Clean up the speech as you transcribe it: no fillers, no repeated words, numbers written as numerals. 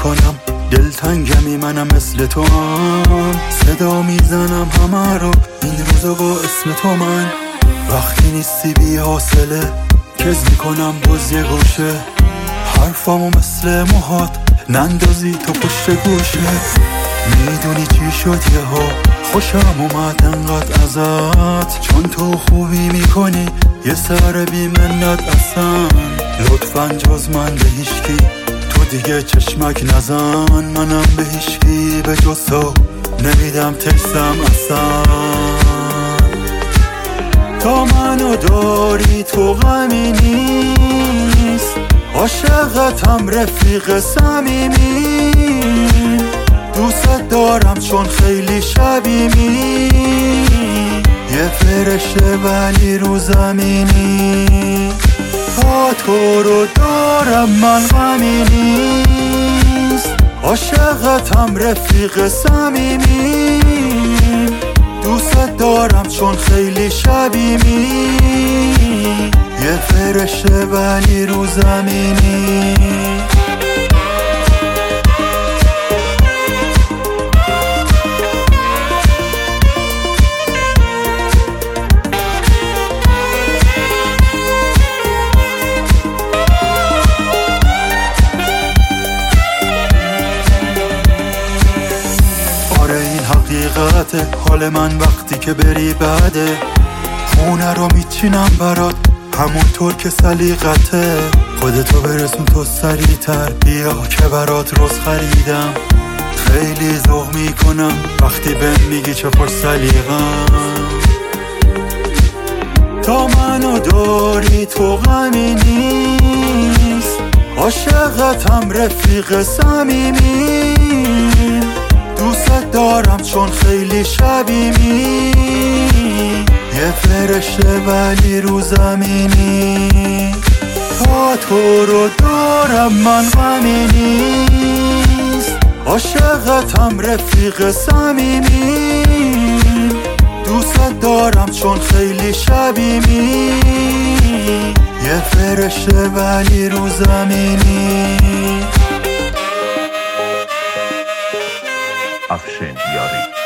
میکنم دلتنگمی منم مثل تو هم صدا میزنم همه رو این روزا با اسم تو من وقتی نیستی بی حاصله کز میکنم باز یه گوشه حرفامو مثل موهات نندازی تو پشت گوشه میدونی چی شد یه ها خوشم اومد انقدر ازت چون تو خوبی میکنی یه سر بی منت اصلا لطفاً جز من به هیچکی تو دیگه چشمک نزن منم به هیچکی به جز تو نمیدم ترسم اصلا تا منو داری تو غمی نیست عاشقتم رفیق صمیمی دوست دارم چون خیلی شبیمی یه فرشته ولی رو زمینی تا تو رو دارم من غمی نیست عاشقتم رفیق صمیمی دوست دارم چون خیلی شبیمی یه فرشته ولی رو زمینی حقیقته حال من وقتی که بری بعده خونه رو میچینم برات همونطور که سلیقته خودتو برسون تو سریعتر بیا که برات روز خریدم خیلی ذوق میکنم وقتی بهم میگی چه خوش سلیقم تا منو داری تو غمی نیست عاشقتم رفیق صمیمی دوست دارم چون خیلی شبیمی یه فرشته ولی رو زمینی تا تو رو دارم من غمی نیست عاشقتم رفیق صمیمی دوست دارم چون خیلی شبیمی یه فرشته ولی رو زمینی Afshin Yari